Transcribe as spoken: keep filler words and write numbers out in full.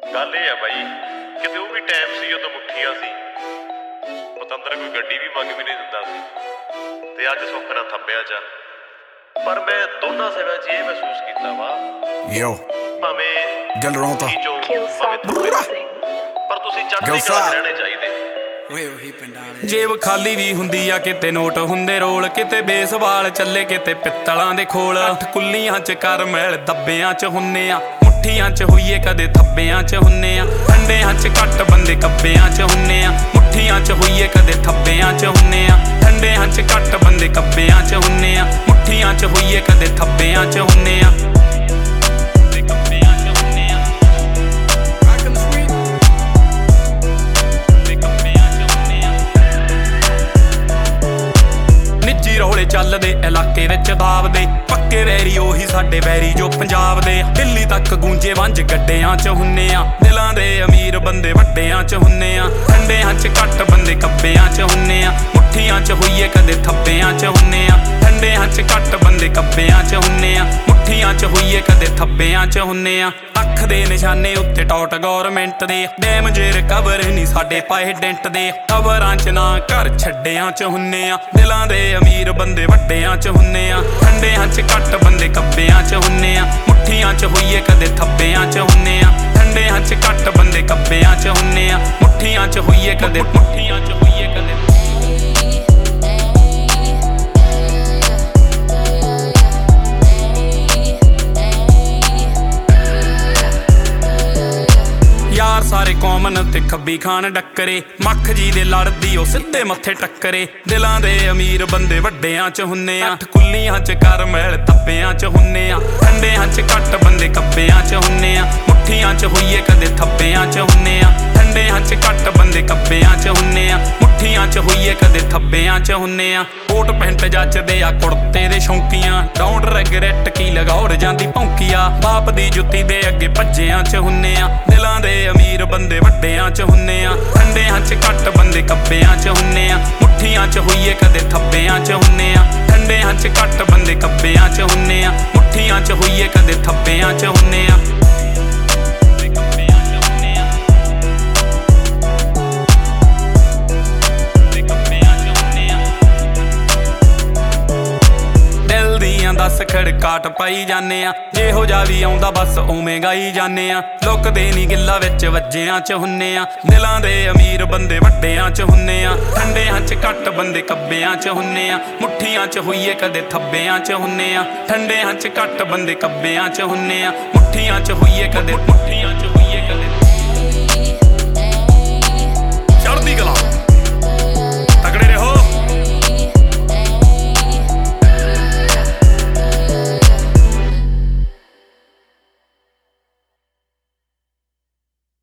ਗੱਲ ਇਹ ਆ ਬਾਈ, ਕਿਤੇ ਉਹ ਵੀ ਟਾਈਮ ਸੀ ਜਦੋਂ ਮੁੱਠੀਆਂ ਸੀ, ਪਤੰਦਰ ਕੋਈ ਗੱਡੀ ਵੀ ਮੰਗ ਵੀ ਨਹੀਂ ਦਿੰਦਾ ਸੀ, ਤੇ ਅੱਜ ਸੁੱਖ ਨਾਲ ਥੱਬਿਆ ਜਾ। ਪਰ ਮੈਂ ਦੋਨਾਂ ਸਮਿਆਂ 'ਚ ਇਹ ਮਹਿਸੂਸ ਕੀਤਾ ਵਾ, Yo, ਭਾਵੇਂ Gel Ronta. ਪਰ ਤੁਸੀਂ ਚੜ੍ਹਦੀ ਕਲਾ 'ਚ ਰਹਿਣੇ ਚਾਹੀਦੇ। ਜੇਬ ਖਾਲੀ ਵੀ ਹੁੰਦੀ ਆ, ਕਿਤੇ ਨੋਟ ਹੁੰਦੇ ਰੋਲ, ਕਿਤੇ ਬੇਸਬਾਲ ਚੱਲੇ, ਕਿਤੇ ਪਿੱਤਲਾਂ ਦੇ ਖੋਲ। ਅੱਠ ਕੁੱਲੀਆਂ ਚ ਕਰ ਮੈਲ ਦੱਬਿਆਂ ਚ ਹੁੰਨੇ ਆ, ਮੁੱਠੀਆਂ ਚ ਹੋਈਏ ਕਦੇ ਥੱਬਿਆਂ ਚ ਹੁੰਨੇ ਆ। ਠੰਡਿਆਂ ਚ ਘੱਟ ਬੰਦੇ ਕੱਬਿਆਂ ਚ ਹੁੰਨੇ ਆ, ਮੁੱਠੀਆਂ ਚ ਹੋਈਏ ਕਦੇ ਥੱਬਿਆਂ ਚ ਹੁੰਨੇ ਆ। ਠੰਡਿਆਂ ਚ ਘੱਟ ਬੰਦੇ ਕੱਬਿਆਂ ਚ ਹੁੰਨੇ ਆ, ਮੁੱਠੀਆਂ ਚ ਹੋਈਏ ਕਦੇ ਥੱਬਿਆਂ ਚ ਹੁੰਨੇ ਆ। ਰੌਲੇ ਚੱਲਦੇ ਇਲਾਕੇ ਵਿੱਚ ਦਾਬਦੇ, ਪੱਕੇ ਵੈਰੀ ਉਹੀ ਸਾਡੇ ਵੈਰੀ ਜੋ ਪੰਜਾਬ ਦੇ। ਦਿੱਲੀ ਤੱਕ ਗੂੰਜੇ ਵੰਜ ਗੱਡਿਆਂ ਚ ਹੁੰਨੇ ਆ, ਦਿਲਾਂ ਦੇ ਅਮੀਰ ਬੰਦੇ ਵੱਡਿਆਂ ਚ ਹੁੰਨੇ ਆ। ਠੰਡਿਆਂ ਚ ਘੱਟ ਬੰਦੇ ਕੱਬਿਆਂ ਚ ਹੁੰਨੇ ਆ, ਮੁੱਠੀਆਂ ਚ ਹੋਈਏ ਕਦੇ ਥੱਬਿਆਂ ਚ ਹੁੰਨੇ ਆ। ਠੰਡਿਆਂ ਚ ਘੱਟ ਬੰਦੇ ਕੱਬਿਆਂ ਚ ਹੁੰਨੇ ਆ, ਮੁੱਠੀਆਂ ਚ ਹੋਈਏ ਕਦੇ ਥੱਬਿਆਂ ਚ ਹੁੰਨੇ ਆ। ਅੱਖ ਦੇ ਨਿਸ਼ਾਨੇ ਉੱਤੇ ਟੌਟ ਗੌਰਮੈਂਟ ਦੇ, ਡੈਮ ਜੇ ਰਿਕਵਰ ਨਹੀਂ ਸਾਡੇ ਪਾਏ ਡੈਂਟ ਦੇ। ਕਬਰਾਂ ਚ ਨਾ ਘਰ ਛੱਡਿਆਂ ਚ ਹੁੰਨੇ ਆ, ਦਿਲਾਂ ਦੇ ਅਮੀਰ ਬੰਦੇ ਵੱਡਿਆਂ ਚ ਹੁੰਨੇ ਆ। ਠੰਡਿਆਂ ਚ ਘੱਟ ਬੰਦੇ ਕੱਬਿਆਂ ਚ ਹੁੰਨੇ ਆ, ਮੁੱਠੀਆਂ ਚ ਹੋਈਏ ਕਦੇ ਥੱਬਿਆਂ ਚ ਹੁੰਨੇ ਆ। ਠੰਡਿਆਂ ਚ ਘੱਟ ਬੰਦੇ ਕੱਬਿਆਂ ਚ ਹੁੰਨੇ ਆ, ਮੁੱਠੀਆਂ ਚ ਹੋਈਏ ਕਦੇ ਮੁੱਠੀਆਂ ਚ ਹੋਈਏ ਕਦੇ ਯਾਰ ਸਾਰੇ ਕਾਮਨ ਤੇ ਖੱਬੀ ਖਾਨ ਡੱਕਰੇ, ਮੱਖ ਜੀ ਦੇ ਲੜਦੀ ਉਹ ਸਿੱਧੇ ਮੱਥੇ ਟੱਕਰੇ। ਦਿਲਾਂ ਦੇ ਅਮੀਰ ਬੰਦੇ ਵੱਡਿਆਂ ਚ ਹੁੰਨੇ ਆ, ਅੱਠ ਕੁੱਲੀਆਂ ਚ ਕਰ ਮੈਲ ਤੱਬਿਆਂ ਚ ਹੁੰਨੇ ਆ। ਠੰਡਿਆਂ ਚ ਘੱਟ ਬੰਦੇ ਕੱਬਿਆਂ ਚ ਹੁੰਨੇ ਆ, ਮੁੱਠੀਆਂ ਚ ਹੋਈਏ ਕਦੇ ਥੱਬਿਆਂ ਚ ਹੁੰਨੇ ਆ। ਠੰਡਿਆਂ ਚ ਘੱਟ ਬੰਦੇ ਕੱਬਿਆਂ ਚ ਹੁੰਨੇ ਆ, ਮੁੱਠੀਆਂ ਚ ਹੋਈਏ ਕਦੇ ਥੱਬਿਆਂ ਚ ਹੁੰਨੇ ਆ। ਕੋਟ ਪੈਂਟ ਜੱਚਦੇ ਆ ਕੁੜਤੇ ਦੇ ਸ਼ੌਂਕੀਆਂ, ਡੋਂਟ ਰਿਗਰੈਟ ਕੀ ਲਗਾਉਰ ਜਾਂਦੀ ਭੌਂਕੀਆ। ਬਾਪ ਦੀ ਜੁੱਤੀ ਦੇ ਅੱਗੇ ਭੱਜਿਆਂ ਚ ਹੁੰਨੇ ਆ, ਦਿਲਾਂ ਦੇ ਅਮੀਰ ਬੰਦੇ ਵੱਡਿਆਂ ਚ ਹੁੰਨੇ ਆ। ਠੰਡਿਆਂ ਚ ਘੱਟ ਬੰਦੇ ਕੱਬਿਆਂ ਚ ਹੁੰਨੇ ਆ, ਮੁੱਠੀਆਂ ਚ ਹੋਈਏ ਕਦੇ ਥੱਬਿਆਂ ਚ ਹੁੰਨੇ ਆ। ਠੰਡਿਆਂ ਚ ਘੱਟ ਬੰਦੇ ਕੱਬਿਆਂ ਚ ਹੁੰਨੇ ਆ, ਮੁੱਠੀਆਂ ਚ ਹੋਈਏ ਕਦੇ ਥੱਬਿਆਂ ਚ ਹੁੰਨੇ ਆ। ਦਸ ਖੜਕਾਟ ਪਾਈ ਜਾਂਦੇ ਆ, ਜਿਹੋ ਜਿਹਾ ਵੀ ਆਉਂਦਾ ਬਸ ਉਵੇਂ ਗਾਈ ਜਾਂਦੇ ਆ। ਲੁਕਦੇ ਨੀ ਗਿੱਲਾ ਵਿੱਚ ਵੱਜਿਆਂ ਚ ਹੁੰਨੇ ਆ, ਦਿਲਾਂ ਦੇ ਅਮੀਰ ਬੰਦੇ ਵੱਡਿਆਂ ਚ ਹੁੰਨੇ ਆ। ਠੰਡਿਆਂ ਚ ਘੱਟ ਬੰਦੇ ਕੱਬਿਆਂ ਚ ਹੁੰਨੇ ਆ, ਮੁੱਠੀਆਂ ਚ ਹੋਈਏ ਕਦੇ ਥੱਬਿਆਂ ਚ ਹੁੰਨੇ ਆ। ਠੰਡਿਆਂ ਚ ਘੱਟ ਬੰਦੇ ਕੱਬਿਆਂ ਚ ਹੁੰਨੇ ਆ, ਮੁੱਠੀਆਂ ਚ ਹੋਈਏ ਕਦੇ